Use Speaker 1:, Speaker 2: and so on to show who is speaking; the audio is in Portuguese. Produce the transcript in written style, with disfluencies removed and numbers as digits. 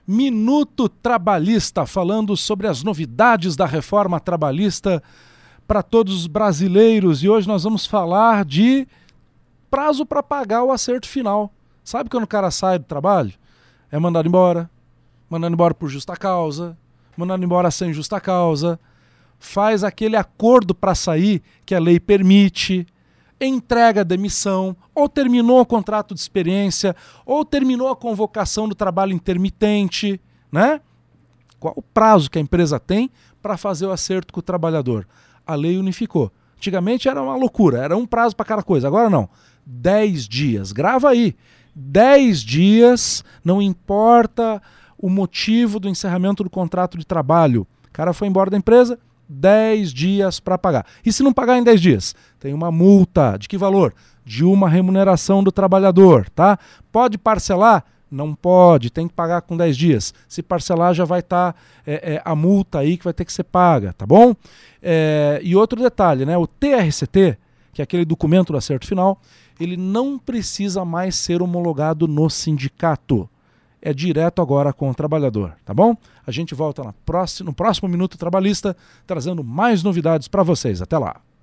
Speaker 1: Minuto Trabalhista, falando sobre as novidades da reforma trabalhista para todos os brasileiros. E hoje nós vamos falar de prazo para pagar o acerto final. Sabe quando o cara sai do trabalho? É mandado embora por justa causa, mandado embora sem justa causa, faz aquele acordo para sair que a lei permite, entrega a demissão, ou terminou o contrato de experiência, ou terminou a convocação do trabalho intermitente, né? Qual o prazo que a empresa tem para fazer o acerto com o trabalhador? A lei unificou. Antigamente era uma loucura, era um prazo para cada coisa, agora não. 10 dias, grava aí. 10 dias, não importa o motivo do encerramento do contrato de trabalho. O cara foi embora da empresa, 10 dias para pagar. E se não pagar em 10 dias? Tem uma multa. De que valor? De uma remuneração do trabalhador, tá? Pode parcelar? Não pode, tem que pagar com 10 dias. Se parcelar já vai estar a multa aí que vai ter que ser paga, tá bom? E outro detalhe, né? O TRCT, que é aquele documento do acerto final, ele não precisa mais ser homologado no sindicato. É direto agora com o trabalhador, tá bom? A gente volta no próximo Minuto Trabalhista, trazendo mais novidades para vocês. Até lá!